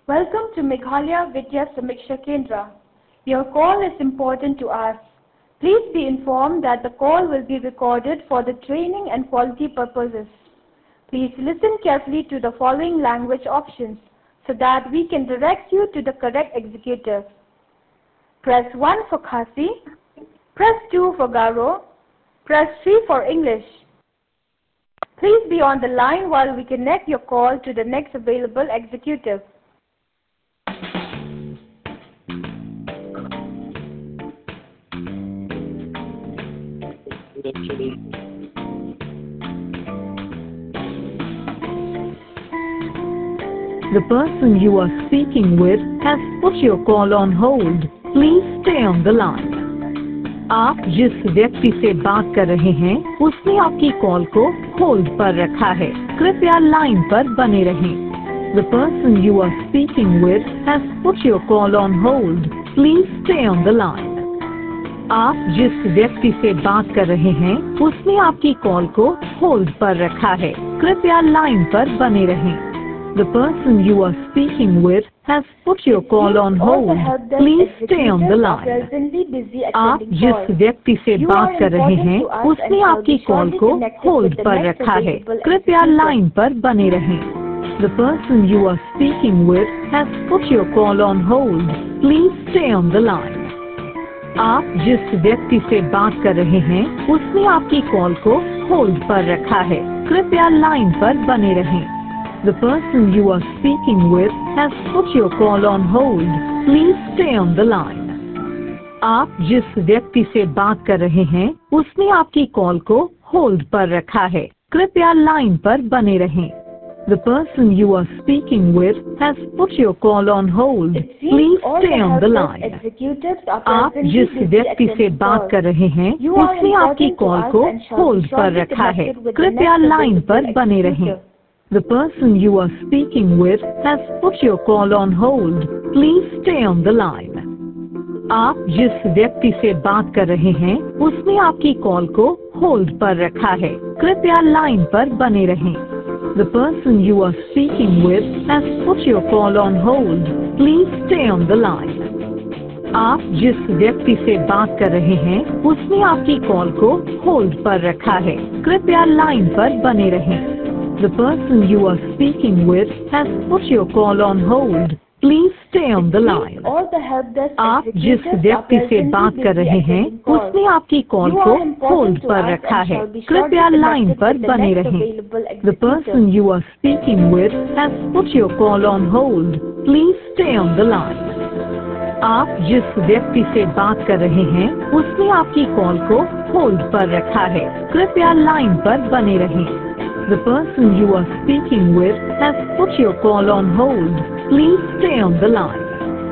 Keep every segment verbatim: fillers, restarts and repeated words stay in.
Welcome to Meghalaya Vidya Samiksha Kendra. Your call is important to us. Please be informed that the call will be recorded for the training and quality purposes. Please listen carefully to the following language options so that we can direct you to the correct executive. Press one for Khasi, press two for Garo, press three for English. Please be on the line while we connect your call to the next available executive. The person you are speaking with has put your call on hold. Please stay on the line. आप जिस व्यक्ति से बात कर रहे हैं उसने आपकी कॉल को होल्ड पर रखा है। कृपया लाइन पर बने रहें। The person you are speaking with has put your call on hold. Please stay on the line. आप जिस व्यक्ति से बात कर रहे हैं उसने आपकी कॉल को होल्ड पर रखा है। कृपया लाइन पर बने रहें। The person you are speaking with has put your call on hold. Please stay on the line. आप जिस व्यक्ति से बात कर रहे हैं उसने आपकी कॉल को होल्ड पर रखा है। कृपया लाइन पर बने रहें। The person you are speaking with has put your call on hold. Please stay on the line. आप जिस व्यक्ति से बात कर रहे हैं उसने आपकी कॉल को होल्ड पर रखा है। कृपया लाइन पर बने रहें। The person you are speaking with has put your call on hold. Please stay on the line. आप जिस व्यक्ति से बात कर रहे हैं उसने आपकी कॉल को होल्ड पर रखा है। कृपया लाइन पर बने रहें। The person you are speaking with has put your call on hold. Please stay on the line. आप जिस व्यक्ति से बात कर रहे हैं उसने आपकी कॉल को होल्ड पर रखा है। कृपया लाइन पर बने रहें। The person you are speaking with has put your call on hold. Please stay on the line. आप जिस व्यक्ति से बात कर रहे हैं उसने आपकी कॉल को होल्ड पर रखा है। कृपया लाइन पर बने रहें। The person you are speaking with has put your call on hold. Please stay on the line. आप जिस व्यक्ति से बात कर रहे हैं उसने आपकी कॉल को होल्ड पर रखा है। कृपया लाइन पर बने रहें। The person you are speaking with has put your call on hold. Please stay on the line. आप जिस व्यक्ति से बात कर रहे हैं उसने आपकी कॉल को होल्ड पर रखा है। कृपया लाइन पर बने रहें। The person you are speaking with has put your call on hold. Please stay on the line. आप जिस व्यक्ति से बात कर रहे हैं उसने आपकी कॉल को होल्ड पर रखा है। कृपया लाइन पर बने रहें। The person you are speaking with has put your call on hold. Please stay on the line.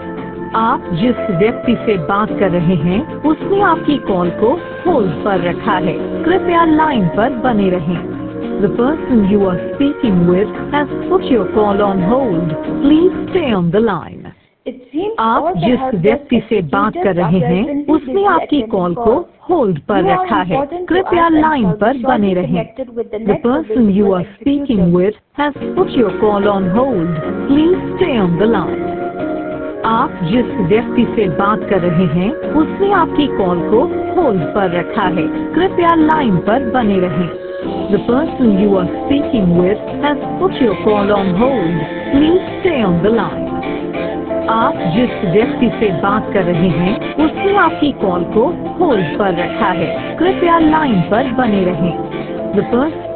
आप जिस व्यक्ति से बात कर रहे हैं उसने आपकी कॉल को होल्ड पर रखा है। कृपया लाइन पर बने रहें। The person you are speaking with has put your call on hold. Please stay on the line. आप जिस व्यक्ति से बात कर रहे हैं उसने आपकी कॉल को होल्ड पर रखा है। कृपया लाइन पर बने रहें। The person you are speaking with has put your call on hold. Please stay on the line. आप जिस व्यक्ति से बात कर रहे हैं उसने आपकी कॉल को होल्ड पर रखा है। कृपया लाइन पर बने रहें। The person you are speaking with has put your call on hold. Please stay on the line. आप जिस व्यक्ति से बात कर रहे हैं उसने आपकी कॉल को होल्ड पर रखा है। कृपया लाइन पर बने रहें। The person